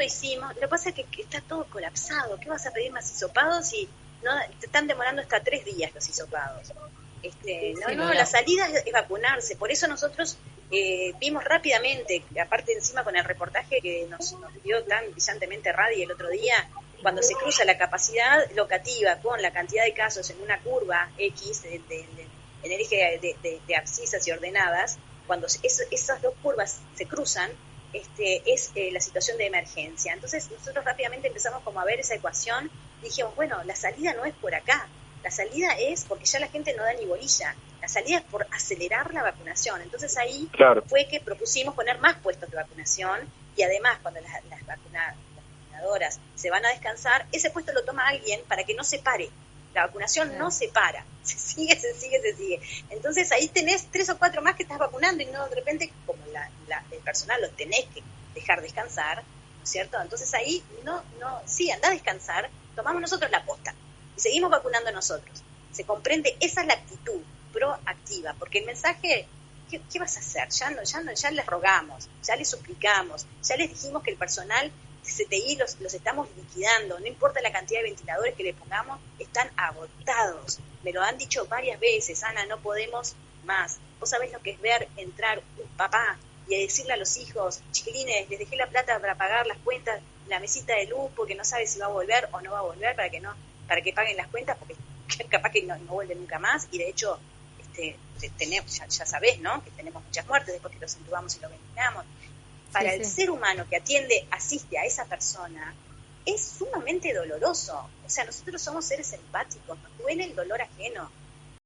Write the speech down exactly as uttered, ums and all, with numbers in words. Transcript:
hicimos, lo que pasa es que, que está todo colapsado. ¿Qué vas a pedir más hisopados si no te están demorando hasta tres días los hisopados? Este, no, Sí, no, no, la no. salida es, es vacunarse. Por eso nosotros eh, vimos rápidamente, aparte encima con el reportaje que nos, nos dio tan brillantemente Radi el otro día, cuando se cruza la capacidad locativa con la cantidad de casos en una curva X, de, de, de, en el eje de, de, de abscisas y ordenadas, cuando es, esas dos curvas se cruzan, este, es eh, la situación de emergencia. Entonces nosotros rápidamente empezamos como a ver esa ecuación y dijimos, bueno, la salida no es por acá. La salida es porque ya la gente no da ni bolilla. La salida es por acelerar la vacunación. Entonces ahí Claro. fue que propusimos poner más puestos de vacunación y además cuando las, las, vacuna, las vacunadoras se van a descansar, ese puesto lo toma alguien para que no se pare. La vacunación sí. no se para. Se sigue, se sigue, se sigue. Entonces ahí tenés tres o cuatro más que estás vacunando y no de repente, como la, la, el personal lo tenés que dejar descansar, ¿no es cierto? Entonces ahí no, no, sí, andá a descansar, tomamos nosotros la posta. Y seguimos vacunando nosotros. Se comprende, esa es la actitud proactiva, porque el mensaje, ¿qué, qué vas a hacer? Ya no, ya no, ya les rogamos, ya les suplicamos, ya les dijimos que el personal de C T I los, los estamos liquidando, no importa la cantidad de ventiladores que le pongamos, están agotados. Me lo han dicho varias veces, Ana, no podemos más. Vos sabés lo que es ver entrar un papá y decirle a los hijos, chiquilines, les dejé la plata para pagar las cuentas, la mesita de luz, porque no sabe si va a volver o no va a volver, para que no para que paguen las cuentas, porque capaz que no, no vuelve nunca más, y de hecho este, tenemos, ya, ya sabés, ¿no?, que tenemos muchas muertes después que los entubamos y los ventilamos. Para sí, el sí. ser humano que atiende, asiste a esa persona, es sumamente doloroso. O sea, nosotros somos seres empáticos, nos duele el dolor ajeno.